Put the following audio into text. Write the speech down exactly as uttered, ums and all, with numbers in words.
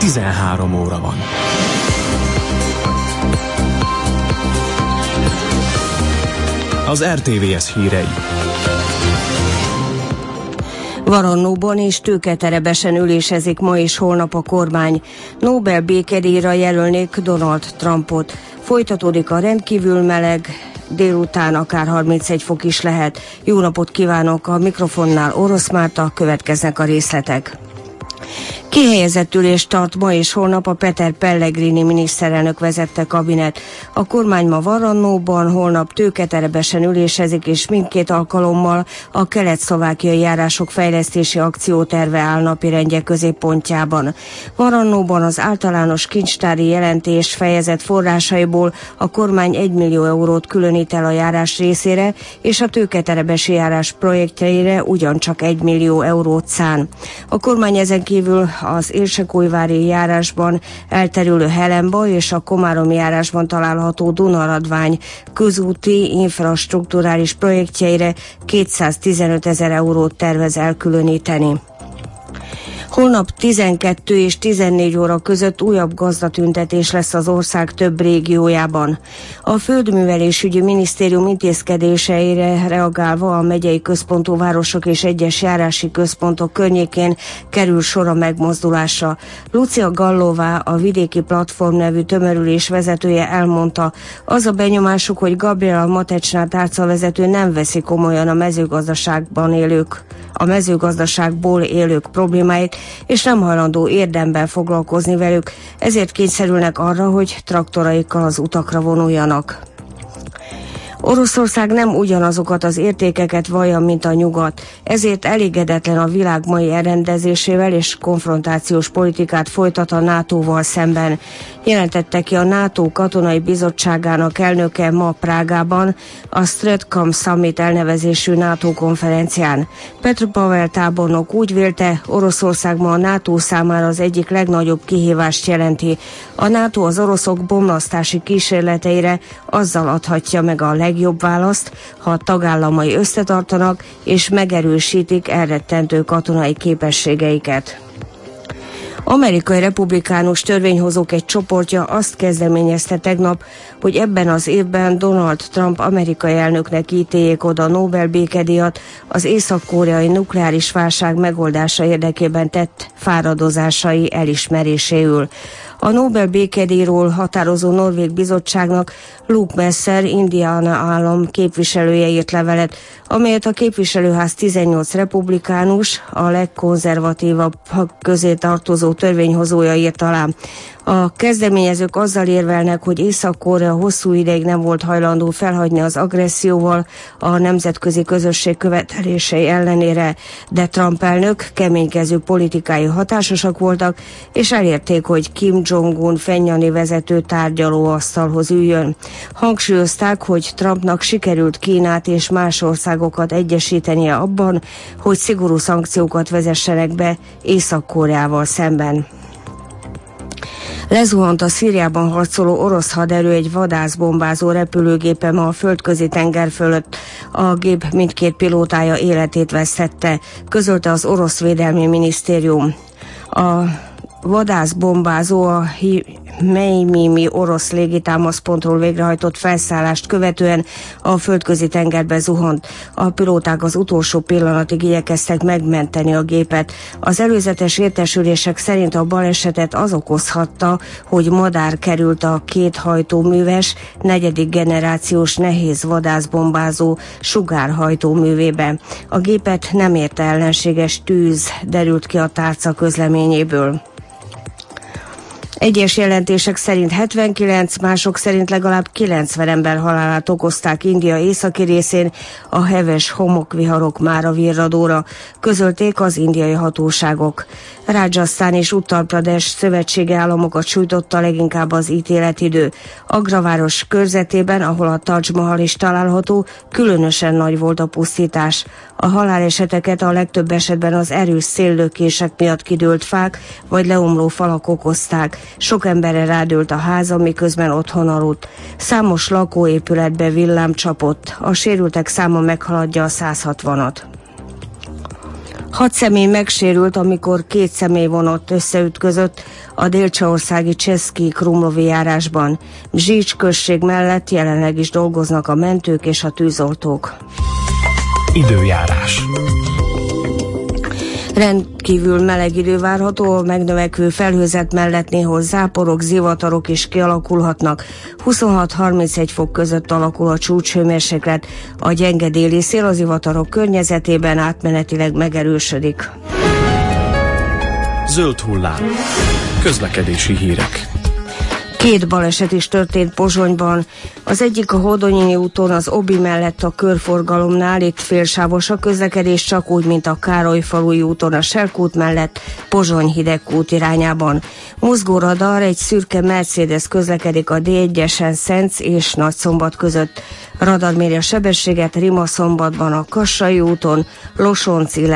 tizenhárom óra van. Az er té vé es hírei. Varannóban és Tőketerebesen ülésezik ma és holnap a kormány. Nobel békedíjra jelölnék Donald Trumpot. Folytatódik a rendkívül meleg, délután akár harmincegy fok is lehet. Jó napot kívánok, a mikrofonnál Orosz Márta, következnek a részletek. Kihelyezett ülést tart ma és holnap a Peter Pellegrini miniszterelnök vezette kabinet. A kormány ma Varannóban, holnap Tőketerebesen ülésezik, és mindkét alkalommal a kelet-szlovákiai járások fejlesztési akcióterve áll napirendje középpontjában. Varannóban az általános kincstári jelentés fejezet forrásaiból a kormány egymillió eurót különít el a járás részére, és a Tőketerebesi járás projektjeire ugyancsak egymillió eurót szán. A kormány ezen kívül az Érsekújvári járásban elterülő Helenba és a Komáromi járásban található Dunaradvány közúti infrastrukturális projektjeire kétszáztizenöt ezer eurót tervez elkülöníteni. Holnap tizenkettő és tizennégy óra között újabb gazdatüntetés lesz az ország több régiójában. A Földművelésügyi Minisztérium intézkedéseire reagálva a megyei központú városok és egyes járási központok környékén kerül sor a megmozdulásra. Lucia Gallová, a Vidéki Platform nevű tömörülés vezetője elmondta, az a benyomásuk, hogy Gabriela Matecsná tárcavezető nem veszi komolyan a mezőgazdaságban élők, a mezőgazdaságból élők problémáit, és nem hajlandó érdemben foglalkozni velük, ezért kényszerülnek arra, hogy traktoraikkal az utakra vonuljanak. Oroszország nem ugyanazokat az értékeket vallja, mint a nyugat, ezért elégedetlen a világ mai elrendezésével és konfrontációs politikát folytat a nátóval szemben. Jelentette ki a NATO katonai bizottságának elnöke ma Prágában a Stratcom Summit elnevezésű NATO konferencián. Petr Pavel tábornok úgy vélte, Oroszország ma a NATO számára az egyik legnagyobb kihívást jelenti. A NATO az oroszok bomlasztási kísérleteire azzal adhatja meg a legjobb választ, ha a tagállamai összetartanak és megerősítik elrettentő katonai képességeiket. Amerikai republikánus törvényhozók egy csoportja azt kezdeményezte tegnap, hogy ebben az évben Donald Trump amerikai elnöknek ítéljék oda a Nobel békedíjat az észak-koreai nukleáris válság megoldása érdekében tett fáradozásai elismeréséül. A Nobel békedíjról határozó norvég bizottságnak Luke Messer, Indiana állam képviselője írt levelet, amelyet a képviselőház tizennyolc republikánus, a legkonzervatívabb közé tartozó törvényhozója írt alá. A kezdeményezők azzal érvelnek, hogy Észak-Korea hosszú ideig nem volt hajlandó felhagyni az agresszióval a nemzetközi közösség követelései ellenére, de Trump elnök keménykező politikái hatásosak voltak, és elérték, hogy Kim Jong-un fennyani vezető tárgyalóasztalhoz üljön. Hangsúlyozták, hogy Trumpnak sikerült Kínát és más országokat egyesítenie abban, hogy szigorú szankciókat vezessenek be Észak-Koreával szemben. Lezuhant a Szíriában harcoló orosz haderő egy vadászbombázó repülőgépe ma a földközi tenger fölött. A gép mindkét pilótája életét vesztette, közölte az orosz védelmi minisztérium. A vadászbombázó a Mejmimi orosz légitámaszpontról végrehajtott felszállást követően a földközi tengerbe zuhant. A pilóták az utolsó pillanatig igyekeztek megmenteni a gépet. Az előzetes értesülések szerint a balesetet az okozhatta, hogy madár került a két hajtóműves, negyedik generációs nehéz vadászbombázó sugárhajtóművébe. A gépet nem érte ellenséges tűz, derült ki a tárca közleményéből. Egyes jelentések szerint hetvenkilenc, mások szerint legalább kilencven ember halálát okozták India északi részén a heves homokviharok mára virradóra, közölték az indiai hatóságok. Rajasztán és Uttar Pradesh szövetségi államokat sújtotta leginkább az ítéletidő. Agraváros körzetében, ahol a Taj Mahal is található, különösen nagy volt a pusztítás. A haláleseteket a legtöbb esetben az erős széllökések miatt kidőlt fák vagy leomló falak okozták. Sok emberre rádőlt a háza, miközben otthon aludt. Számos lakóépületbe villám csapott. A sérültek száma meghaladja a száz hatvanat. Hat személy megsérült, amikor két személyvonat összeütközött a délcsehországi Český Krumlovy járásban. Bzsics község mellett jelenleg is dolgoznak a mentők és a tűzoltók. Időjárás. Rendkívül meleg idő várható, a megnövekvő felhőzet mellett néhol záporok, zivatarok is kialakulhatnak. huszonhat-harmincegy fok között alakul a csúcshőmérséklet, a gyenge déli szél a zivatarok környezetében átmenetileg megerősödik. Zöld hullám. Közlekedési hírek. Két baleset is történt Pozsonyban. Az egyik a Holdonyini úton, az Obi mellett a körforgalomnál, itt félsávos a közlekedés, csak úgy, mint a Károlyfalui úton a Selkút mellett, Pozsony-Hidegkút irányában. Mozgóradar, egy szürke Mercedes közlekedik a dé egyesen Szenc és Nagyszombat között. Radar méri a sebességet Rimaszombatban a Kassai úton, Losonc,